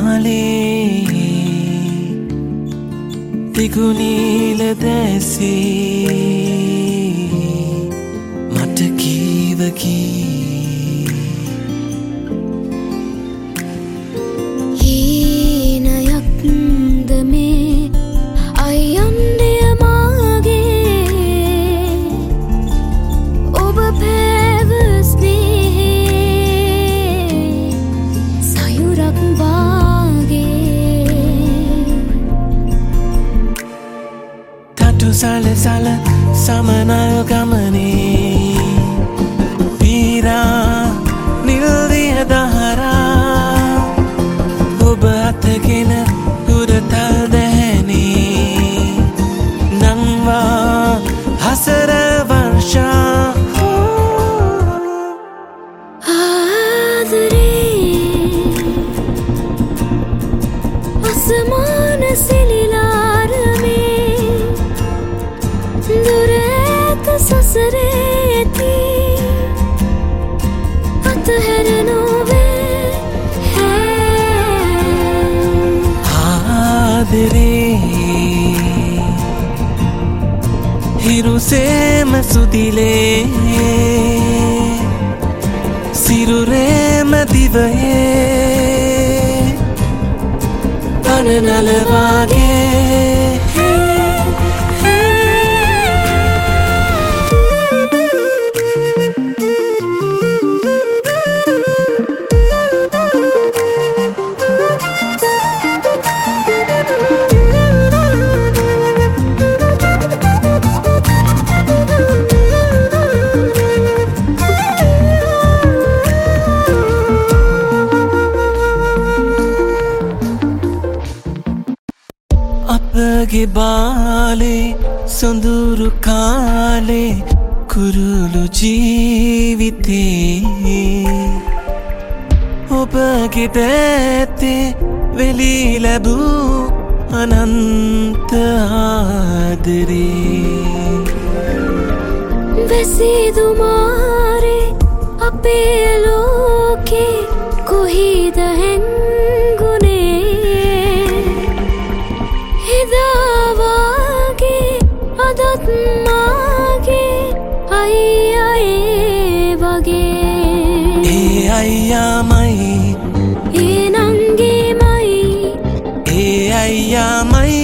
කාලේ තිගුණීල දැසේ මට කීවකි හීනයක්ද මේ අයන්නය මාගේ ඔබ පැවස්නේ සයුරක් වාගේ තටු සලසල සමනල් ගමනේ පීරා නිල්දිය දහරා ඔබ අතගෙන උරතල් දැහැනේ නංවා හසර වර්ෂා ආදරේ අසමාන සිලිලාරමේ දුර ඇත සසරේති අතහැර නොවේ ආදරේ හිරුසේම සුදිලේ සිරුරේම දිවයේ පනනල වාගේ අපගේ බාලේ සොඳුරු කාලේ කුරුළු ජීවිතේ ඔබගේ දැතේ වෙලී ලැබූ අනන්ත ආදරේ වැසිදු මාරේ අපේ ලෝකේ කොහිද හැංගුනේ එදාවාගේ අදත් මාගේ අයියා වගේ ඒ අයියාමයි ඒ නංගිමයි ඒ අයියාමයි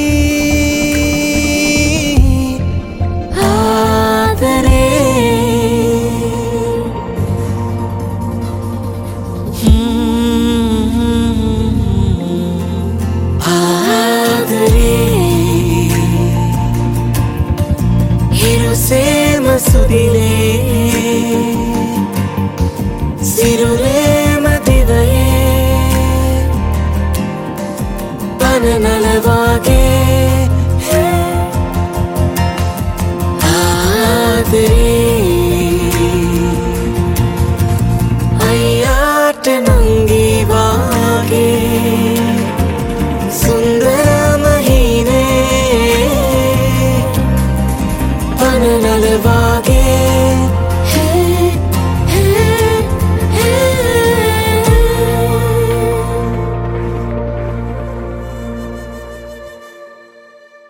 හිරුසේම සුදිලේ සිරුරේම දිවයේ පනනල වාගේ ආදරේ